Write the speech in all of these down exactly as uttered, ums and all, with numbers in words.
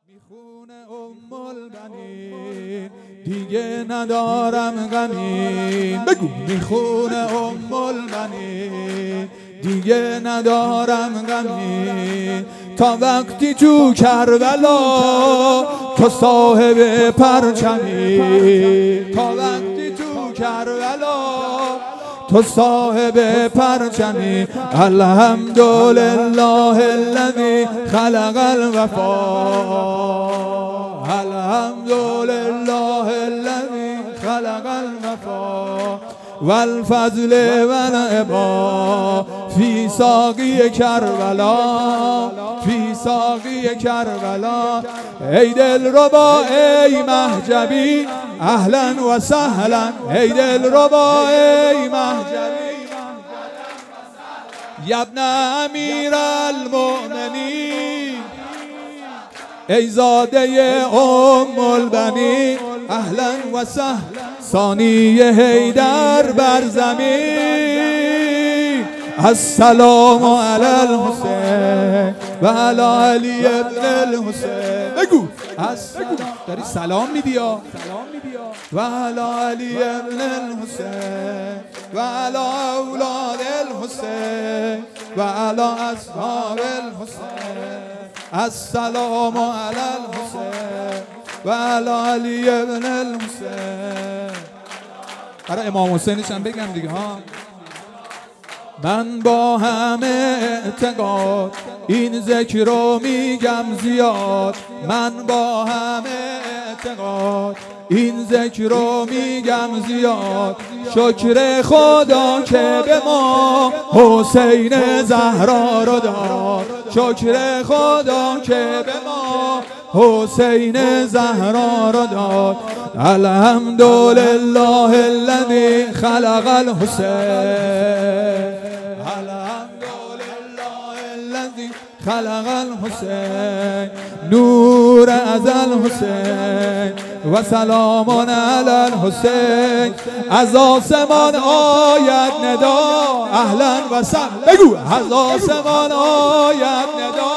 میخونه ام البنین دیگه ندارم غمین. بگو میخونه ام البنین دیگه ندارم غمین. تا وقتی تو کربلا تو صاحب پرچمی، تا وقتی تو کربلا تو صاحب پرچمی. الحمدلله الذی خلق الوفا، الحمدلله الذی خلق الوفا والفضل والعبا فی ساقی کربلا، فی ساقی کربلا. ای دلربا ای مهجبی اهلا و سهلا، ای دلربا ای مهجبی یا ابن امیر المؤمنین، ای زاده ام البنین اهلا و سهلا. ثانی حیدر بر زمین، السلام علی الحسین و علی علی ابن الحسین. بگو بگو داری سلام میدی یا و علی علی ابن الحسین و علی اولاد الحسین و علی اصحاب الحسین. السلام علی الحسین و علی علی ابن الحسین. برای امام حسینش هم بگم دیگه ها. من با همه اعتقاد این ذکر رو میگم زیاد، من با همه اعتقاد این ذکر رو میگم زیاد. شکر خدا که به ما حسین زهرا رو داد، شکر خدا که به ما حسین زهرا رو داد. الحمدلله الذی خلق الحسین، الحمدلله الذی خلق الحسین. نور از الحسین و سلام علی الحسین. از آسمان آید ندا اهلا و سهلا. بگو از آسمان آید ندا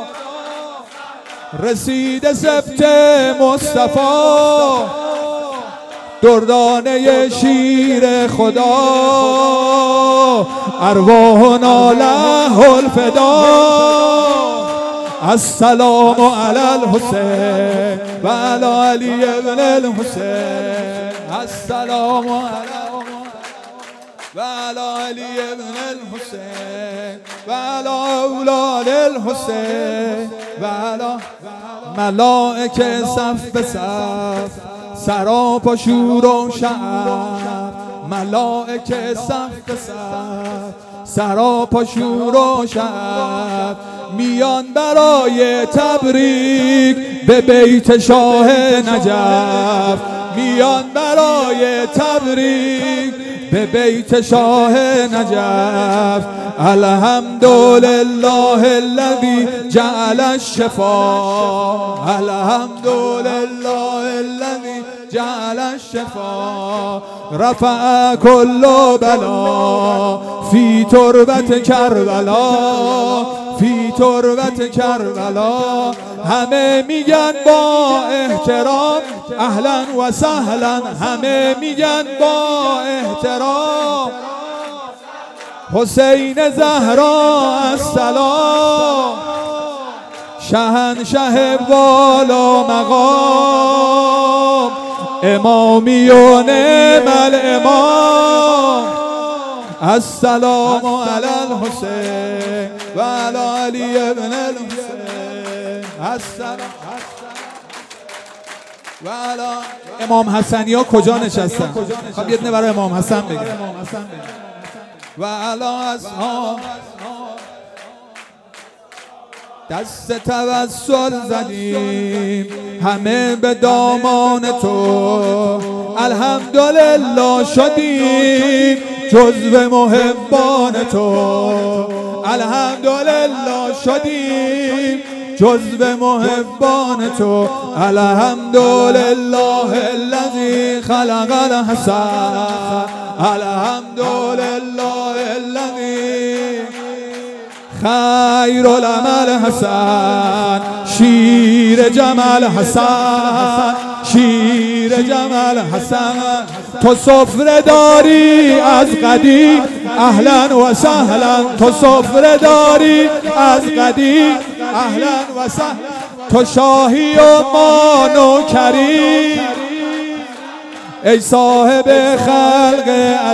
رسید سبت مصطفی، دردانه شیر خدا. ارواحنا له الفدا. السلام علی الحسین و علی علی ابن الحسین. السلام علی و علی علی ابن الحسین و علی اولاد الحسین و علی. ملائکه صف به صف سراپا شور و شعف، ملائکه صف به صف سراپا شور و شعف. میان برای تبریک به بیت شاه نجف، میان برای تبریک به بیت شاه نجف. الحمدلله الذی جعل الشفا، الحمدلله الذی جعل الشفا. رفع كل بلا فی تربت کربلا، فی تربت کربلا. همه میگن با احترام اهلا و سهلا، همه میگن با احترام حسین زهرا السلام. شهنشه والا مقام، امامی و نعم الامام. السلام علی الحسین و علی علی ابن الحسین. السلام و علی. امام حسنی ها کجا نشستن؟ خب یه دونه برای امام حسن بگم. و علی اصحاب. دست توسل زدیم همه به دامان تو، الحمدلله شدیم جزو محبان تو، الحمدلله شدیم جزو محبان تو. الحمدلله الذی خلق الحسن، الحمدلله الذی خیر العمل حسن. شیر جمل حسن شیر جمل حسن تو سفره داری از قدیم اهلا و سهلا تو سفره داری از قدیم اهلا و سهلا تو شاهی و ما نوکری ای صاحب خلق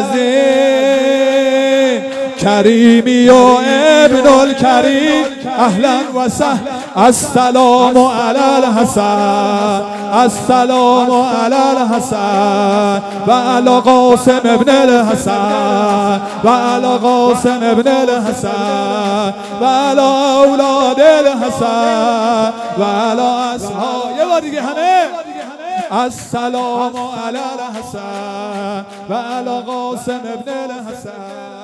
عظیم کریمی و ابن الکریم اهلا و سهلا السلام علی الحسن السلام علی الحسن و علی قاسم ابن الحسن و علی قاسم ابن الحسن و علی اولاد الحسن و علی اصحاب یه بار دیگه همه السلام علی الحسن و علی قاسم ابن الحسن